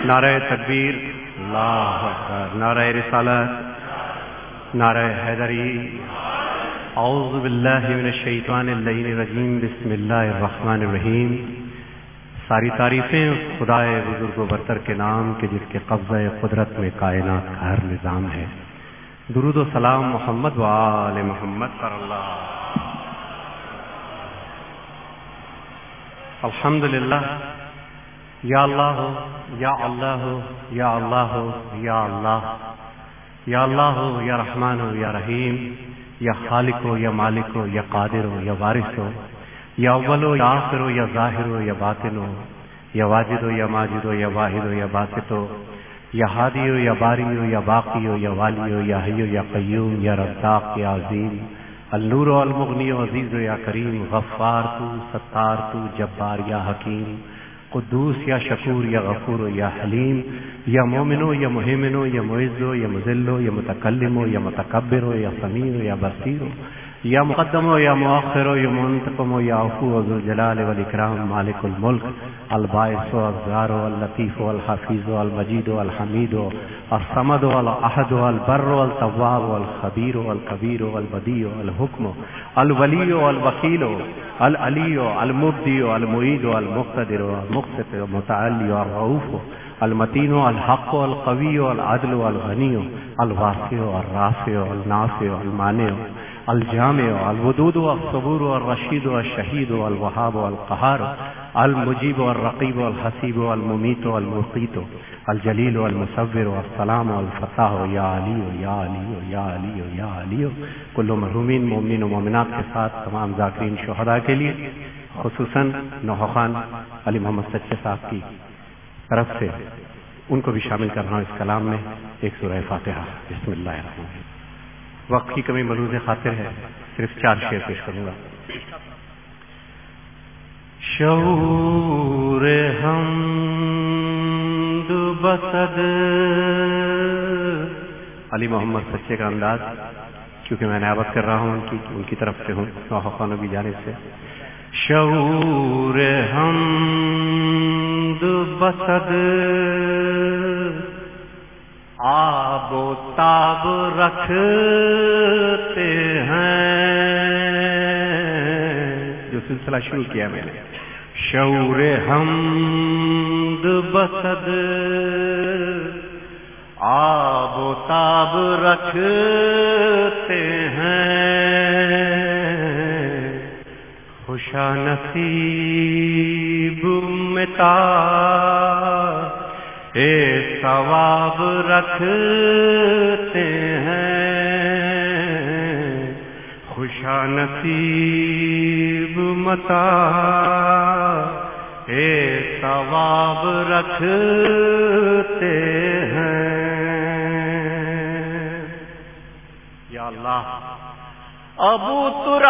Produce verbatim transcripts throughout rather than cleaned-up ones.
نعرہ تکبیر، اللہ اکبر، نعرہ رسالت، نعرہ حیدری، اعوذ باللہ من الشیطان اللعین الرجیم، بسم اللہ الرحمن الرحیم۔ ساری تعریفیں اس خدائے بزرگ و برتر کے نام کے جس کے قبضہ قدرت میں کائنات کا ہر نظام ہے۔ درود و سلام محمد و آل محمد پر اللہ۔ الحمدللہ، یا اللہ یا اللہ یا اللہ یا اللہ یا اللہ یا رحمان یا رحیم، یا خالق ہو یا مالک ہو یا قادر ہو یا وارث ہو، یا اول ہو یا آخر ہو یا ظاہر ہو یا باطن ہو، یا واجد ہو یا ماجد ہو یا واحد ہو یا باسط ہو، یا ہادی ہو یا باری ہو یا باقی ہو یا والی ہو یا حی ہو یا قیوم، یا رزاق یا عظیم، النور و المغنی و عزیز و یا کریم، غفار تو، ستار تو، جبار یا حکیم، قدوس یا شکور یا غفور یا حلیم، یا مومن ہو یا مہمن ہو یا معز ہو یا مذل ہو یا متکلم ہو یا متکبر ہو یا سمیع ہو یا بصیر ہو، یا مقدم ہو یا مؤخر ہو یا منتقم ہو یا عفو و ذو الجلال والاکرام، مالک الملک، الباعث و الزار و اللطیف و الحفیظ و المجید و الحمید و الصمد و الاحد و البر و التواب و الخبیر و الکبیر و البدیع و الحکم و الولی و الوکیل و العلی و المبدی و المعید و المقتدر و المقسط و المتعلی و الرؤوف و المتین و الحق و القوی و العدل و الغنی و الواسع و الرافع و النافع و المانع و الجامع الودود والصبور والرشید والشہید والوہاب والقہار المجیب والرقیب والحسیب والممیت والمقیت الجلیل والمصور والسلام والفتاح یا علی یا علی یا علی یا علی۔ کل مرحومین مومنین و مومنات کے ساتھ تمام ذاکرین شہداء کے لیے، خصوصاً نوحہ خان علی محمد سچے صاحب کی طرف سے ان کو بھی شامل کر رہا ہوں اس کلام میں، ایک سورہ فاتحہ۔ بسم اللہ الرحمن الرحیم۔ وقت کی کمی ملحوظ خاطر ہے، صرف چار شعر پیش کروں گا۔ شعور حمد بصد، علی محمد سچے کا انداز، کیونکہ میں نیابت کر رہا ہوں ان کی ان کی طرف سے ہوں، نوحہ خانوں کی جانب سے۔ شعور حمد بصد، آب و تاب رکھتے ہیں، جو سلسلہ شروع کیا میں نے۔ شعور حمد بصد، آب و تاب رکھتے ہیں، خوشا نصیب متا اے ثواب رکھتے ہیں، خوشا نصیب متا اے ثواب رکھتے ہیں۔ یا اللہ، ابو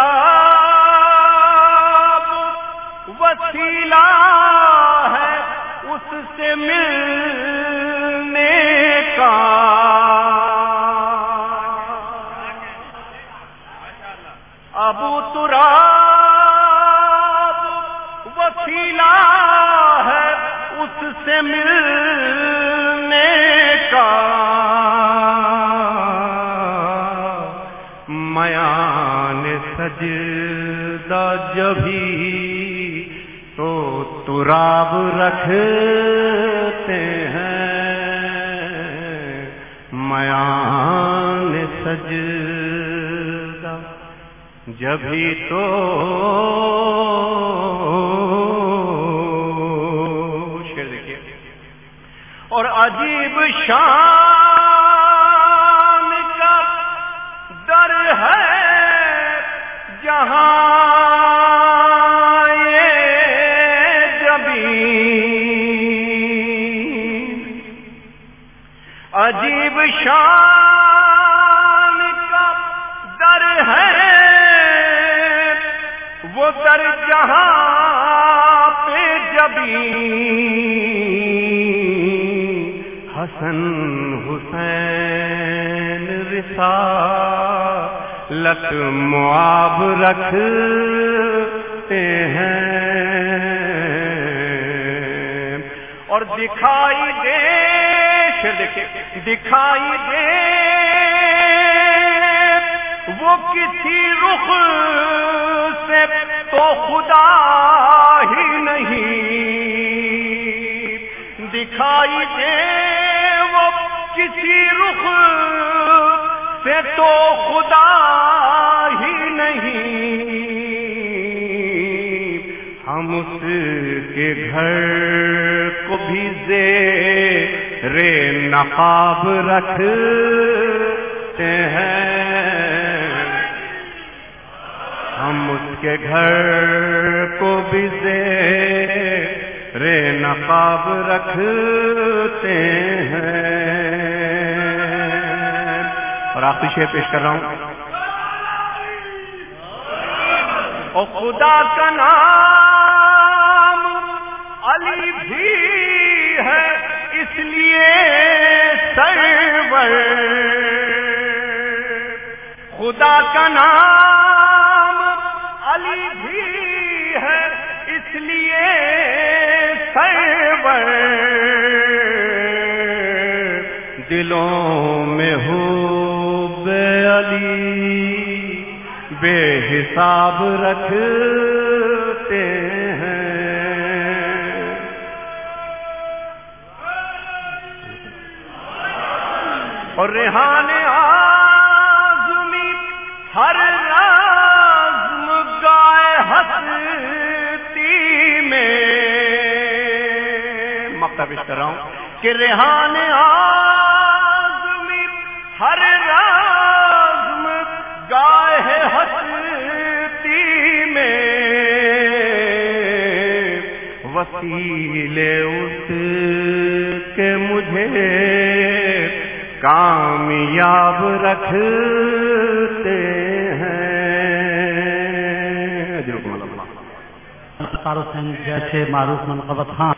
تراب وسیلہ ہے اس سے ملنے کا، ابو تراب وسیلہ ہے اس سے ملنے کا، میان سجدہ جبھی تو تراب رکھتے ہیں، میان سجدہ جبھی تو شعر دیکھیے۔ اور عجیب شان کا در ہے جہاں عجیب شان کا در ہے وہ در جہاں پہ جبی، حسن حسین رسالت معاب رکھتے ہیں، اور دکھائی دے شیر دیکھیں دکھائی دے وہ کسی رخ سے تو خدا ہی نہیں، دکھائی دے وہ کسی رخ سے تو خدا ہی نہیں، ہم اس کے گھر کو بھی زیر نقاب رکھتے ہیں، ہم اس کے گھر کو بھی زیر نقاب رکھتے ہیں۔ اور آخری شعر پیش کر رہا ہوں، او خدا کا نام علی بھی ہے اس لیے سرور، خدا کا نام علی بھی ہے اس لیے سرور، دلوں میں حب علی بے حساب رکھتے ہیں۔ اور ریحان آزمی ہر رازم گائے ہستی میں، مقطع پیش کر رہا ہوں کہ ریحان آزمی ہر رازم گائے ہستی میں، وسیلے اس کے مجھے کامیاب رکھتے ہیں۔ حسین جیسے معروف منقبت خان